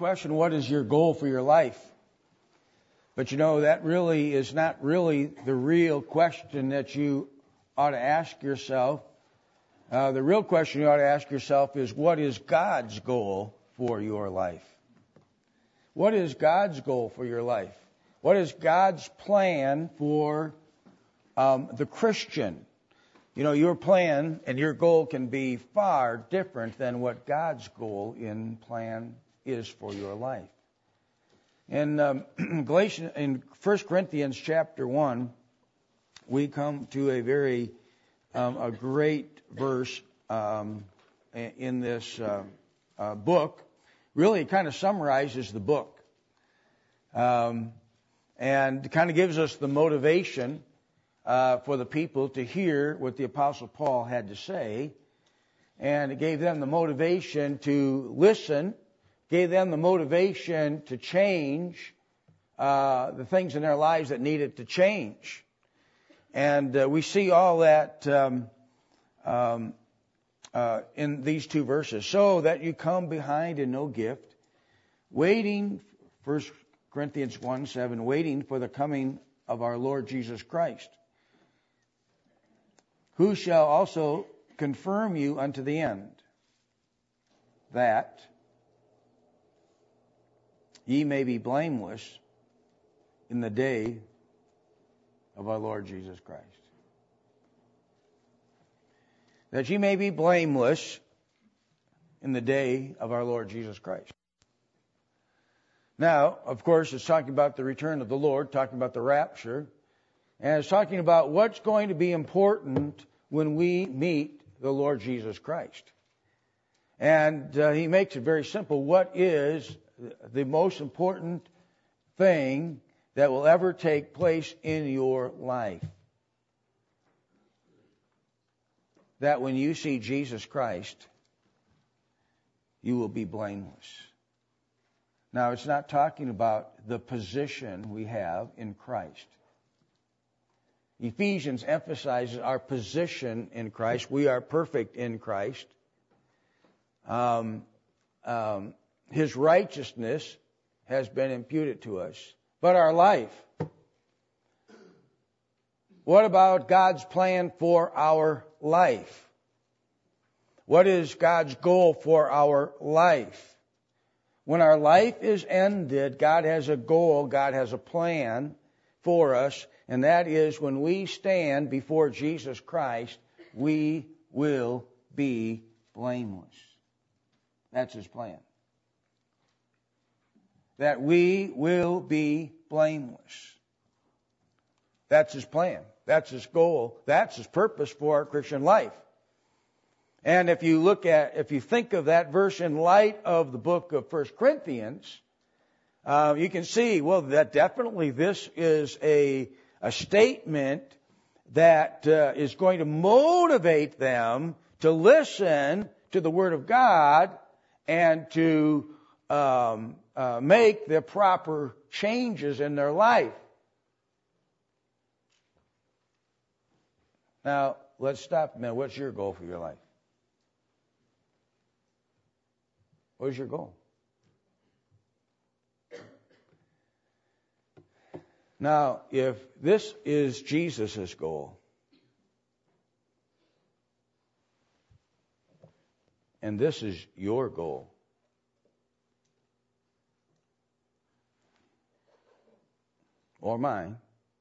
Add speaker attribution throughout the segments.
Speaker 1: question, what is your goal for your life? But that really is not really the real question that you ought to ask yourself. The real question you ought to ask yourself is, what is God's goal for your life? What is God's goal for your life? What is God's plan for the Christian? Your plan and your goal can be far different than what God's goal and plan is for your life. In 1 Corinthians chapter 1, we come to a great verse in this book. Really, it kind of summarizes the book and kind of gives us the motivation for the people to hear what the Apostle Paul had to say. And it gave them the motivation to listen, gave them the motivation to change the things in their lives that needed to change. And we see all that in these two verses. So that you come behind in no gift, waiting, 1 Corinthians 1:7, waiting for the coming of our Lord Jesus Christ, who shall also confirm you unto the end, that ye may be blameless in the day of our Lord Jesus Christ. That ye may be blameless in the day of our Lord Jesus Christ. Now, of course, it's talking about the return of the Lord, talking about the rapture, and it's talking about what's going to be important when we meet the Lord Jesus Christ. And he makes it very simple. What is the most important thing that will ever take place in your life? That when you see Jesus Christ, you will be blameless. Now, it's not talking about the position we have in Christ. Ephesians emphasizes our position in Christ. We are perfect in Christ. His righteousness has been imputed to us. But our life, what about God's plan for our life? What is God's goal for our life? When our life is ended, God has a goal, God has a plan for us, and that is when we stand before Jesus Christ, we will be blameless. That's His plan. That we will be blameless. That's His plan. That's His goal. That's His purpose for our Christian life. And if you think of that verse in light of the book of 1 Corinthians, you can see, well, that definitely this is a statement that is going to motivate them to listen to the Word of God and to make the proper changes in their life. Now, let's stop a minute. What's your goal for your life? What is your goal? Now, if this is Jesus' goal, and this is your goal, or mine,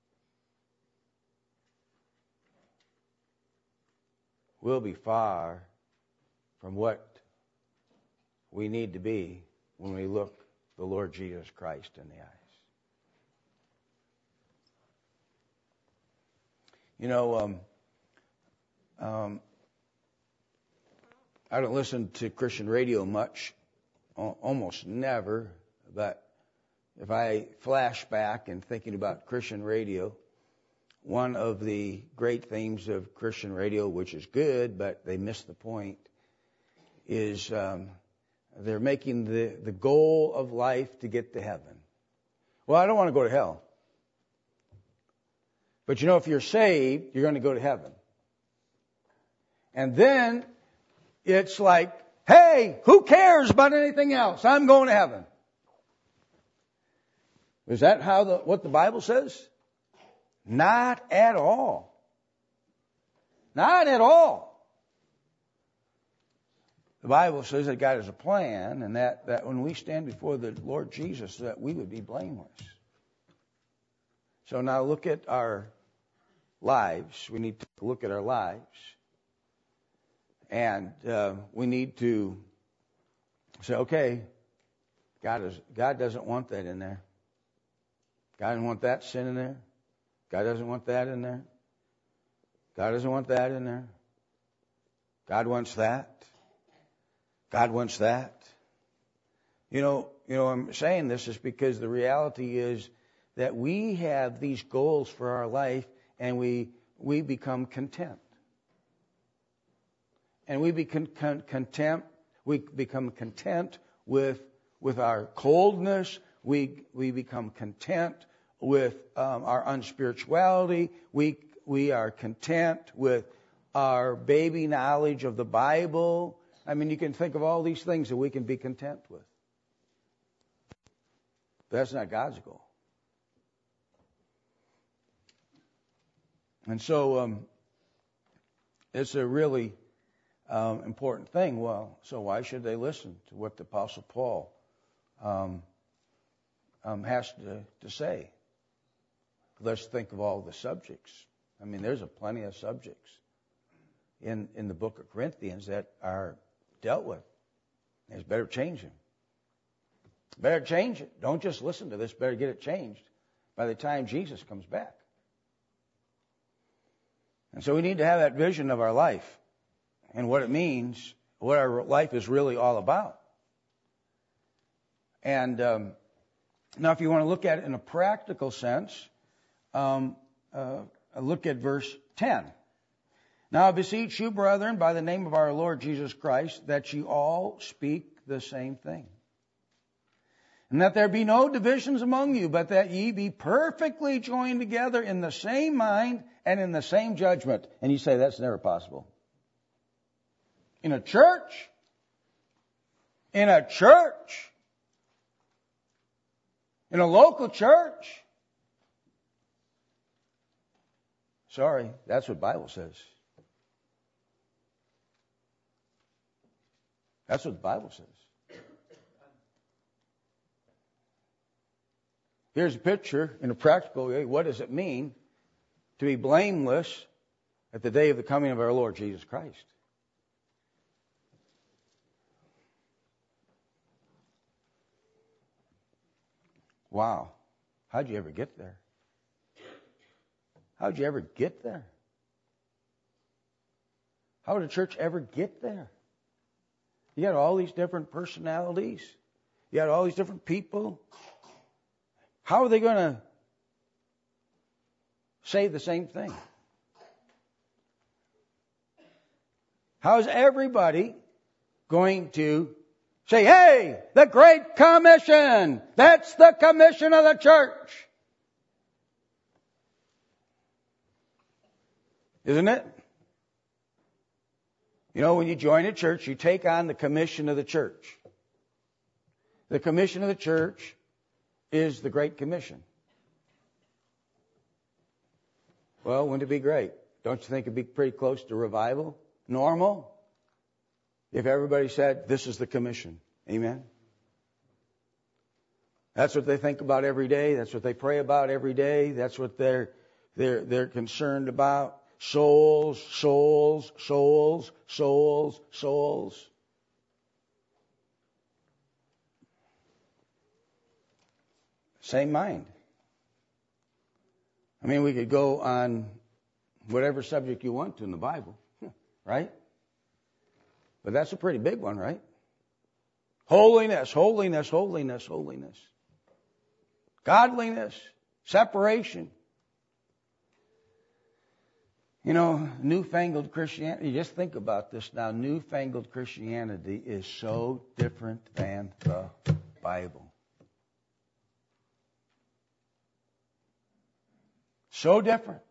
Speaker 1: we'll be far from what we need to be when we look the Lord Jesus Christ in the eyes. I don't listen to Christian radio much, almost never, but if I flash back and thinking about Christian radio, one of the great themes of Christian radio, which is good, but they miss the point, is they're making the goal of life to get to heaven. Well, I don't want to go to hell. But if you're saved, you're going to go to heaven. And then it's like, hey, who cares about anything else? I'm going to heaven. Is that what the Bible says? Not at all. Not at all. The Bible says that God has a plan, and that when we stand before the Lord Jesus, that we would be blameless. So now look at our lives. We need to look at our lives. And we need to say, okay, God doesn't want that in there. God doesn't want that sin in there. God doesn't want that in there. God doesn't want that in there. God wants that. God wants that. You know, I'm saying this is because the reality is that we have these goals for our life, and we become content. And we become content. We become content with our coldness. We become content with our unspirituality. We are content with our baby knowledge of the Bible. I mean, you can think of all these things that we can be content with. But that's not God's goal. And so it's a really important thing. Well, so why should they listen to what the Apostle Paul has to say? Let's think of all the subjects. I mean, there's plenty of subjects in the book of Corinthians that are dealt with. It's better change them. Better change it. Don't just listen to this. Better get it changed by the time Jesus comes back. And so we need to have that vision of our life and what it means, what our life is really all about. And now if you want to look at it in a practical sense, look at verse 10. Now I beseech you, brethren, by the name of our Lord Jesus Christ, that you all speak the same thing. And that there be no divisions among you, but that ye be perfectly joined together in the same mind and in the same judgment. And you say that's never possible. In a church? In a church? In a local church? Sorry, that's what the Bible says. That's what the Bible says. Here's a picture in a practical way. What does it mean to be blameless at the day of the coming of our Lord Jesus Christ? Wow. How'd you ever get there? How'd you ever get there? How would a church ever get there? You got all these different personalities. You got all these different people. How are they going to say the same thing? How is everybody going to say, hey, the Great Commission, that's the commission of the church? Isn't it? You know, when you join a church, you take on the commission of the church. The commission of the church is the Great Commission. Well, wouldn't it be great? Don't you think it'd be pretty close to revival? Normal? If everybody said, this is the commission. Amen? That's what they think about every day. That's what they pray about every day. That's what they're concerned about. Souls, souls, souls, souls, souls. Same mind. I mean, we could go on whatever subject you want to in the Bible, right? But that's a pretty big one, right? Holiness, holiness, holiness, holiness. Godliness, separation. You know, newfangled Christianity, just think about this now. Newfangled Christianity is so different than the Bible. So different.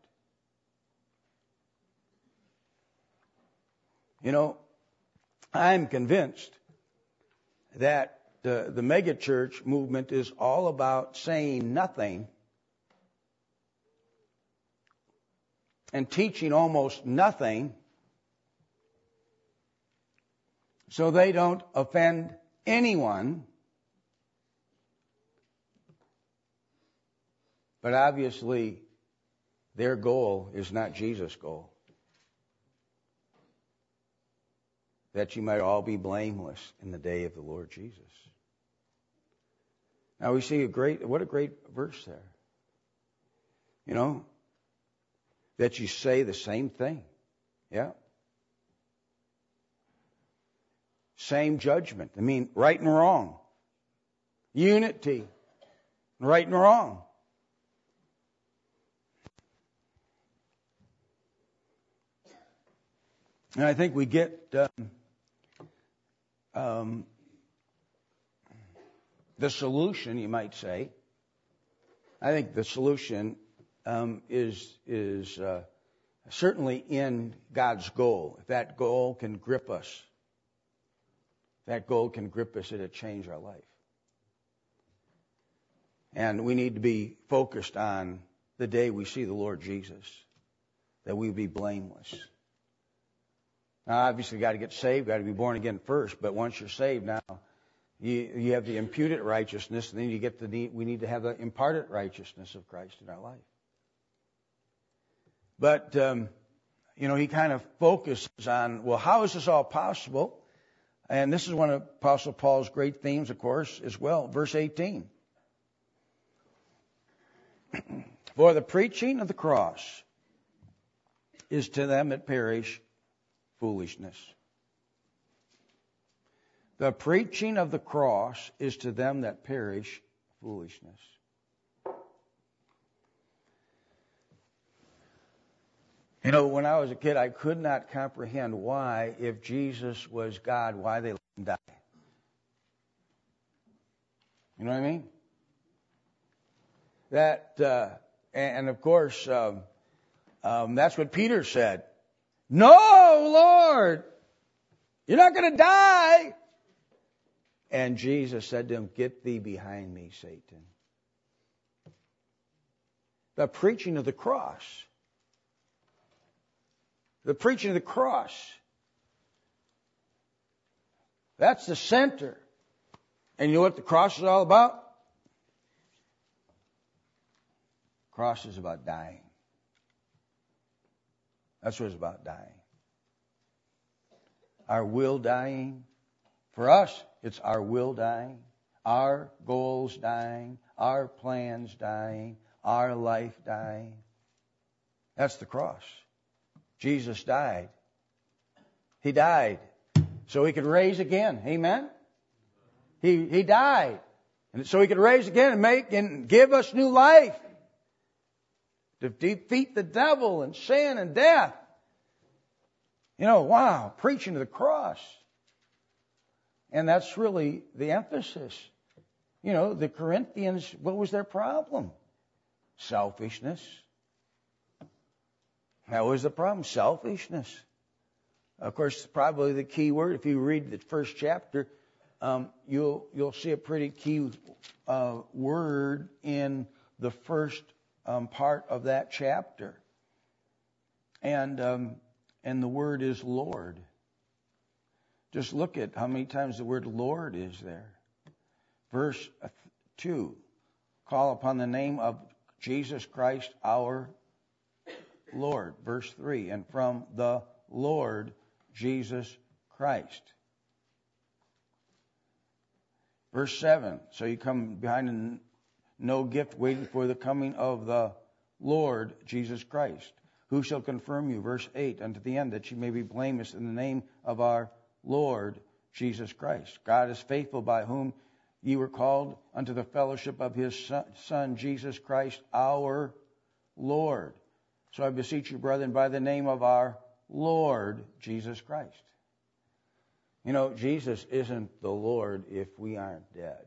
Speaker 1: You know, I'm convinced that the mega church movement is all about saying nothing and teaching almost nothing so they don't offend anyone. But obviously, their goal is not Jesus' goal. That you might all be blameless in the day of the Lord Jesus. Now we see what a great verse there. You know, that you say the same thing. Yeah. Same judgment. I mean, right and wrong. Unity. Right and wrong. And I think we get the solution, you might say. I think the solution is certainly in God's goal. If that goal can grip us, it'll change our life. And we need to be focused on the day we see the Lord Jesus, that we be blameless. Now, obviously, got to get saved, got to be born again first. But once you're saved, now you have the imputed righteousness, and then we need to have the imparted righteousness of Christ in our life. But he kind of focuses on, well, how is this all possible? And this is one of Apostle Paul's great themes, of course, as well. Verse 18. For the preaching of the cross is to them that perish foolishness. The preaching of the cross is to them that perish foolishness. You know, when I was a kid, I could not comprehend why, if Jesus was God, why they let him die. You know what I mean? That, and of course, that's what Peter said. No, Lord, you're not going to die. And Jesus said to him, get thee behind me, Satan. The preaching of the cross. The preaching of the cross. That's the center. And you know what the cross is all about? The cross is about dying. That's what it's about, dying. Our will dying. For us, it's our will dying, our goals dying, our plans dying, our life dying. That's the cross. Jesus died. He died so he could raise again. Amen? He died and so he could raise again and give us new life. To defeat the devil and sin and death. You know, wow, preaching to the cross. And that's really the emphasis. You know, the Corinthians, what was their problem? Selfishness. That was the problem, selfishness. Of course, probably the key word, if you read the first chapter, you'll see a pretty key word in the first part of that chapter. And the word is Lord. Just look at how many times the word Lord is there. Verse 2, call upon the name of Jesus Christ our Lord. Verse 3, and from the Lord Jesus Christ. Verse 7, so you come behind no gift waiting for the coming of the Lord Jesus Christ. Who shall confirm you? Verse 8, unto the end that you may be blameless in the name of our Lord Jesus Christ. God is faithful, by whom ye were called unto the fellowship of his Son, Jesus Christ, our Lord. So I beseech you, brethren, by the name of our Lord Jesus Christ. You know, Jesus isn't the Lord if we aren't dead.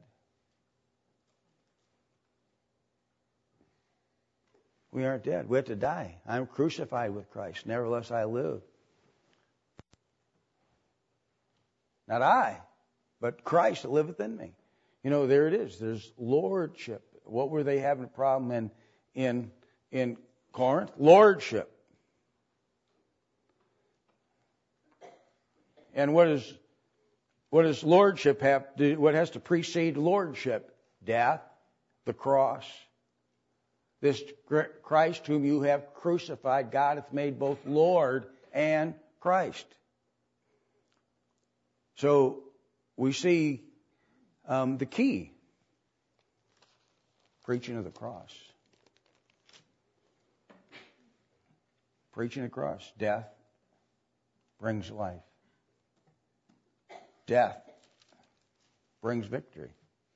Speaker 1: We aren't dead. We have to die. I'm crucified with Christ. Nevertheless I live. Not I, but Christ that liveth in me. There it is. There's lordship. What were they having a problem in Corinth? Lordship. And what does lordship have to do? What has to precede lordship? Death, the cross. This Christ whom you have crucified, God hath made both Lord and Christ. So we see the key. Preaching of the cross. Preaching the cross. Death brings life. Death brings victory.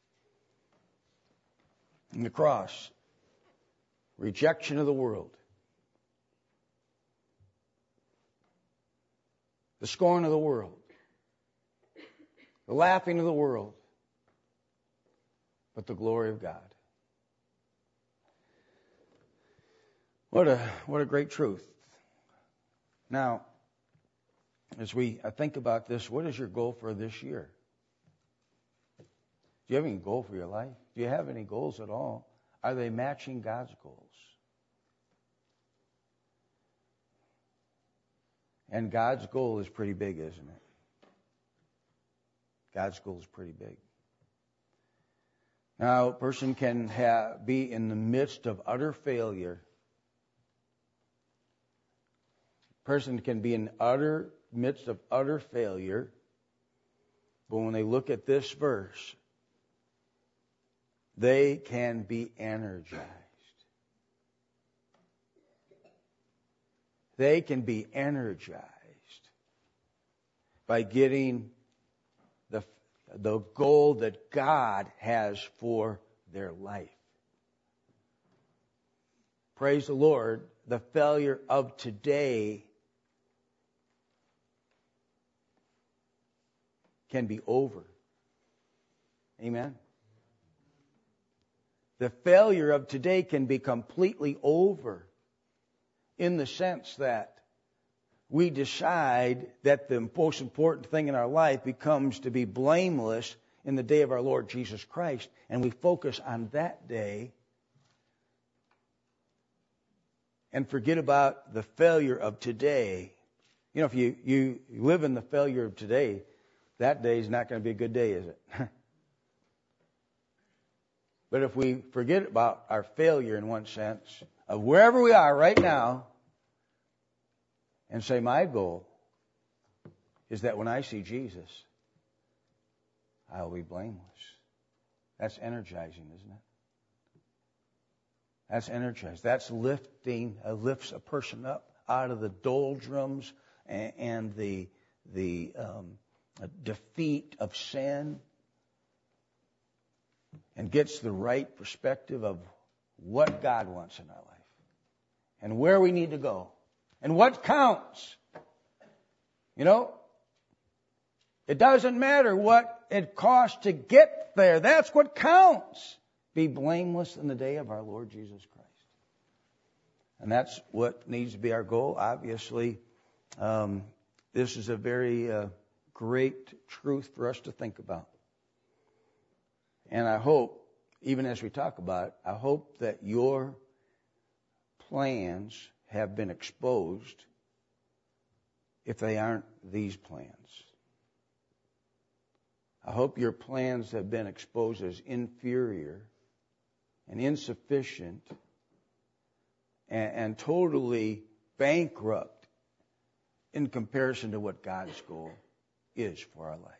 Speaker 1: And the cross, rejection of the world, the scorn of the world, the laughing of the world, but the glory of God. What a great truth. Now, as I think about this, what is your goal for this year? Do you have any goal for your life? Do you have any goals at all? Are they matching God's goals? And God's goal is pretty big, isn't it? God's goal is pretty big. Now, a person can be in the midst of utter failure. A person can be in midst of utter failure, but when they look at this verse, they can be energized. They can be energized by getting the goal that God has for their life. Praise the Lord, the failure of today can be over. Amen? The failure of today can be completely over in the sense that we decide that the most important thing in our life becomes to be blameless in the day of our Lord Jesus Christ, and we focus on that day and forget about the failure of today. If you live in the failure of today, that day is not going to be a good day, is it? But if we forget about our failure in one sense, of wherever we are right now, and say, my goal is that when I see Jesus, I will be blameless. That's energizing, isn't it? That's energizing. That's lifts a person up out of the doldrums and the defeat of sin, and gets the right perspective of what God wants in our life and where we need to go and what counts. It doesn't matter what it costs to get there. That's what counts. Be blameless in the day of our Lord Jesus Christ. And that's what needs to be our goal. Obviously, this is a very great truth for us to think about. And I hope, even as we talk about it, I hope that your plans have been exposed if they aren't these plans. I hope your plans have been exposed as inferior and insufficient and totally bankrupt in comparison to what God's goal is for our life.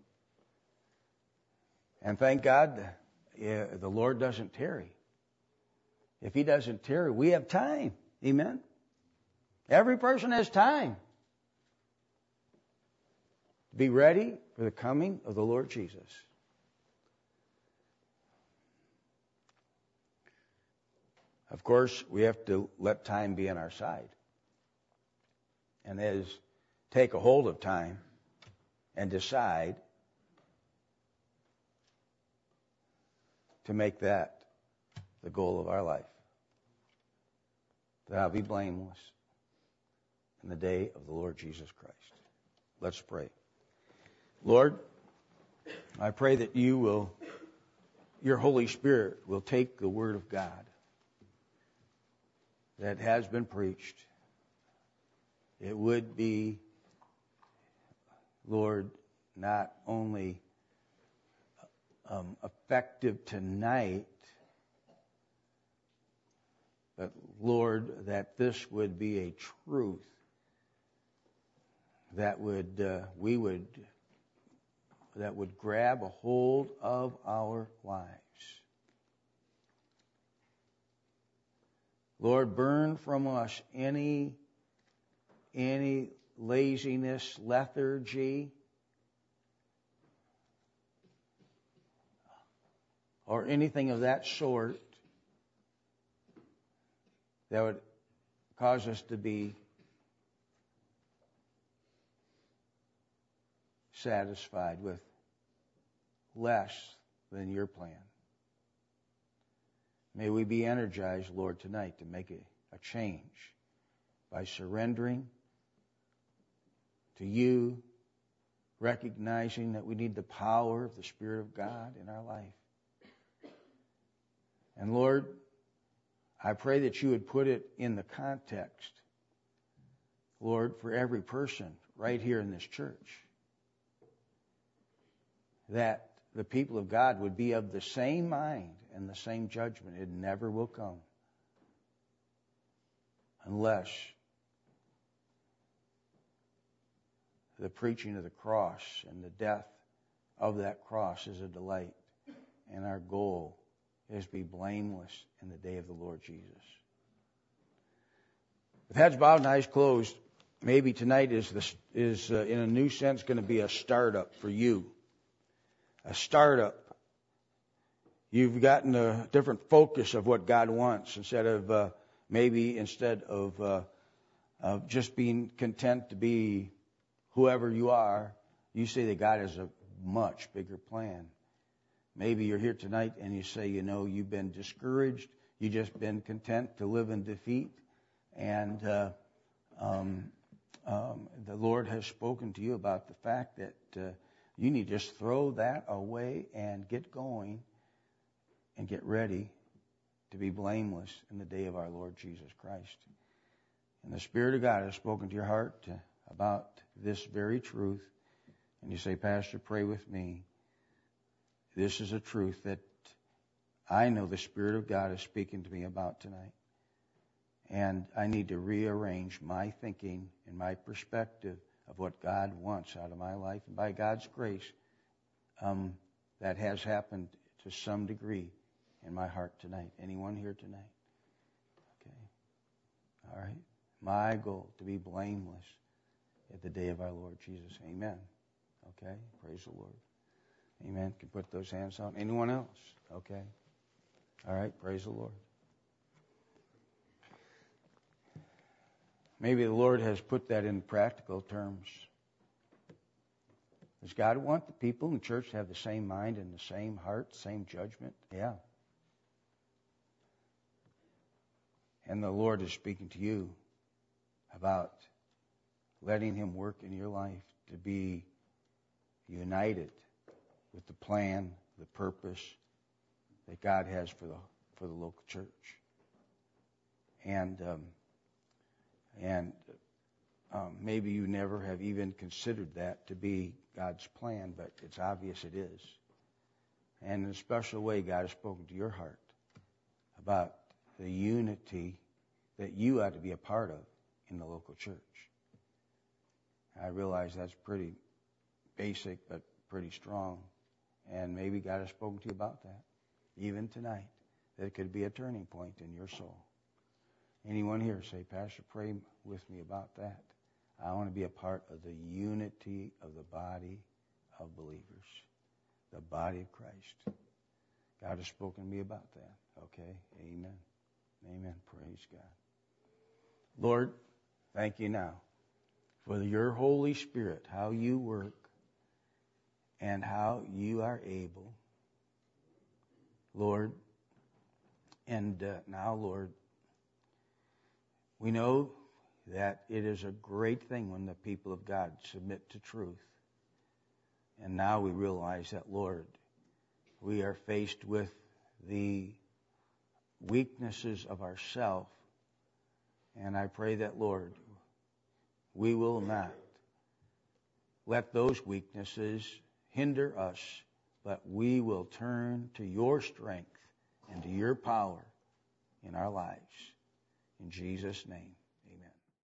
Speaker 1: And thank God the Lord doesn't tarry. If He doesn't tarry, we have time. Amen? Every person has time to be ready for the coming of the Lord Jesus. Of course, we have to let time be on our side. And that is, take a hold of time and decide to make that the goal of our life. That I'll be blameless in the day of the Lord Jesus Christ. Let's pray. Lord, I pray that you will your Holy Spirit will take the Word of God that has been preached. It would be, Lord, not only effective tonight, but Lord, that this would be a truth that would grab a hold of our lives. Lord, burn from us any laziness, lethargy, or anything of that sort that would cause us to be satisfied with less than your plan. May we be energized, Lord, tonight to make a change by surrendering to you, recognizing that we need the power of the Spirit of God in our life. And Lord, I pray that you would put it in the context, Lord, for every person right here in this church, that the people of God would be of the same mind and the same judgment. It never will come unless the preaching of the cross and the death of that cross is a delight, and our goal is to be blameless in the day of the Lord Jesus. With heads bowed and eyes closed, maybe tonight is in a new sense going to be a startup for you. A startup. You've gotten a different focus of what God wants instead of just being content to be whoever you are. You say that God has a much bigger plan. Maybe you're here tonight and you say, you've been discouraged. You've just been content to live in defeat. And the Lord has spoken to you about the fact that you need to just throw that away and get going and get ready to be blameless in the day of our Lord Jesus Christ. And the Spirit of God has spoken to your heart about this very truth. And you say, Pastor, pray with me. This is a truth that I know the Spirit of God is speaking to me about tonight. And I need to rearrange my thinking and my perspective of what God wants out of my life. And by God's grace, that has happened to some degree in my heart tonight. Anyone here tonight? Okay. All right. My goal, to be blameless at the day of our Lord Jesus. Amen. Okay. Praise the Lord. Amen. Can put those hands on. Anyone else? Okay. All right. Praise the Lord. Maybe the Lord has put that in practical terms. Does God want the people in the church to have the same mind and the same heart, same judgment? Yeah. And the Lord is speaking to you about letting Him work in your life to be united with the plan, the purpose that God has for the local church. And maybe you never have even considered that to be God's plan, but it's obvious it is. And in a special way, God has spoken to your heart about the unity that you ought to be a part of in the local church. I realize that's pretty basic, but pretty strong. And maybe God has spoken to you about that, even tonight, that it could be a turning point in your soul. Anyone here say, Pastor, pray with me about that. I want to be a part of the unity of the body of believers, the body of Christ. God has spoken to me about that. Okay, amen. Amen. Praise God. Lord, thank you now for your Holy Spirit, how you work and how you are able, Lord. And now, Lord, we know that it is a great thing when the people of God submit to truth. And now we realize that, Lord, we are faced with the weaknesses of ourself. And I pray that, Lord, we will not let those weaknesses hinder us, but we will turn to your strength and to your power in our lives. In Jesus' name.